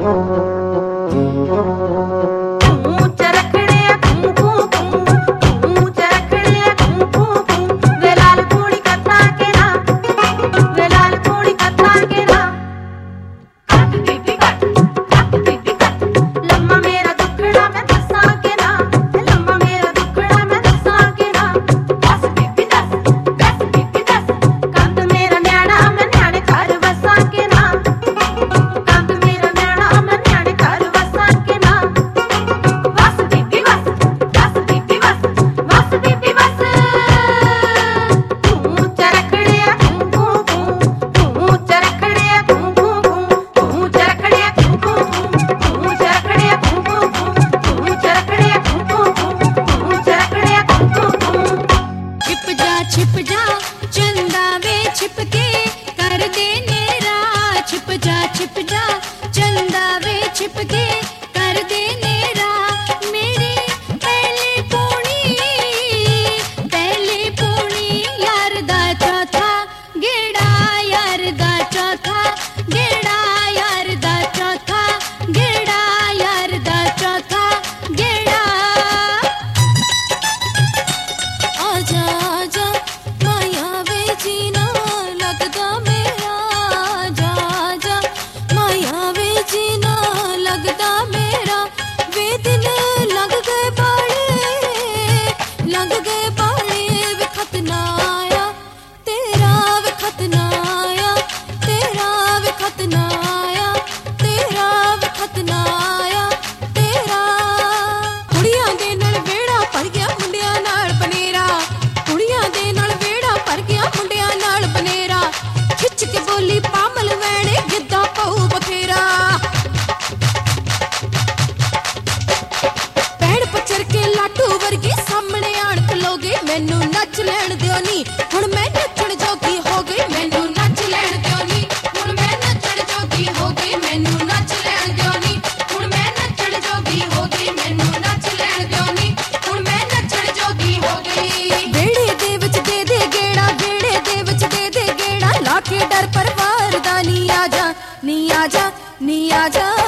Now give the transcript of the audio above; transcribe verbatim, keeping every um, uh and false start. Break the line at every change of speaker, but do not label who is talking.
छिप जा चंदा वे छिप के कर दे नेरा, छिप जा छिप जा चंदा वे छिप के कर दे नेरा। मेरी पहले पूनी पहले पूनी यार दा चौथा गेड़ा, यार दा चौथा गेड़ा, यार दा चौथा गेड़ा, यार दा चौथा गेड़ा। आजा आजा माया वे जीना लगदा मेरा, आजा आजा माया वे जीना लगदा मेरा। वे दिन लग गए बाड़े लग गए बाड़े, वे खत ना आया तेरा, वे खत ना आया तेरा, वे खत ना आया तेरा, वे खत ना आया तेरा। कुड़ियां दे नाल वेड़ा भर गया मुंडियां नाल बनेरा, कुड़ियां दे नाल वेड़ा भर गया मुंडियां नाल बनेरा। खिच के बोली पामल वैणे गिद्दा पऊ बथेरा, पैड़ पचर के लाडू वर्गे सामने आण खलोगे। मैनू नच लैण दिओ नी हुण मैं नचण जोगी हो गई, मैनू नच लैण दिओ नी हुण मैं नचण जोगी हो गई, मैनू नच लैण दिओ नी हुण मैं नचण जोगी हो गई, मैनू नच लैण दिओ नी हुण मैं नचण जोगी हो गई। वेड़े दे विच दे दे गेड़ा, वेड़े दे विच दे दे गेड़ा, ला के डर परवार दा नी आजा नी आजा नी आजा।